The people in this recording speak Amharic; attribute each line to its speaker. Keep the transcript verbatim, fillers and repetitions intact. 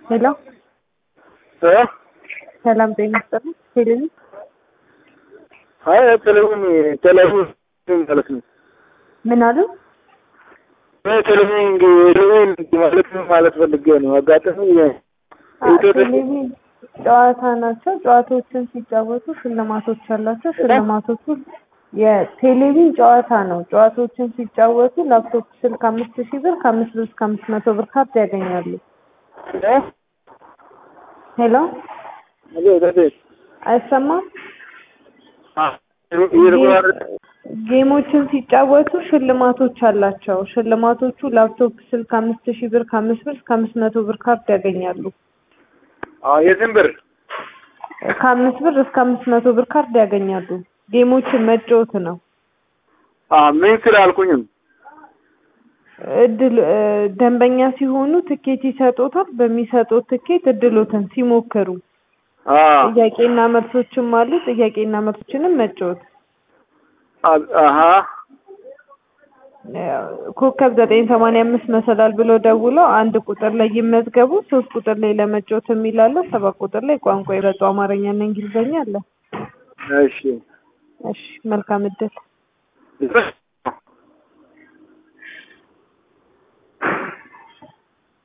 Speaker 1: ሄሎ
Speaker 2: እ
Speaker 1: ሰላም ጤና ይስጥልኝ። ሄለን
Speaker 2: አይ ቴሌቪዥን ቴሌቪዥን ማለት ነው።
Speaker 1: ምን አሉ?
Speaker 2: ቴሌቪዥን ቴሌቪዥን ማለት ነው ማለት ፈልጌ ነው። አጋጣሚ
Speaker 1: ቴሌቪዥን ጨዋታ ናቸው። ጨዋታዎችን ሲጫወቱ ሽልማቶች አላቸው። ሽልማቶቹ የቴሌቪዥን ጨዋታ ነው። ጨዋታዎችን ሲጫወቱ ላፕቶፕ ስልክ አምስት ሺህ ብር ከአምስት ብር እስከ አምስት መቶ ብር ካርድ ያገኛሉ። ሄሎ
Speaker 2: አሎ ዳዴ
Speaker 1: አይሰማም?
Speaker 2: አ ይርጓር
Speaker 1: ጌሞችን ሲጫወቱ ሽልማቶች አላቸው። ሽልማቶቹ ላፕቶፕ ስልክ አምስት ሺህ ብር ከአምስት ብር እስከ አምስት መቶ ብር ካርድ ያገኛሉ።
Speaker 2: አዎ የዝም ብር
Speaker 1: ከአምስት ብር እስከ አምስት መቶ ብር ካርድ ያገኛሉ። ጌሞችን መጫወት ነው።
Speaker 2: አ ምን ስላልኩኝም
Speaker 1: እድል ደንበኛ ሲሆኑ ትኬት ይሰጡታል። በሚሰጡት ትኬት እድሎትን ሲሞክሩ
Speaker 2: አ
Speaker 1: ጥያቄና መልሶችም አሉ። ጥያቄና መልሶችንም መጫወት
Speaker 2: አሃ
Speaker 1: ኮከብ ዘጠኝ ሰማንያ አምስት መሰላል ብሎ ደውሎ አንድ ቁጥር ላይ ይመዝገቡ። ሶስት ቁጥር ላይ ለመጫወት የሚላለ ሰባት ቁጥር ላይ ቋንቋ ይረጡ አማርኛና እንግሊዘኛ አለ።
Speaker 2: እሺ
Speaker 1: እሺ መልካም እድል።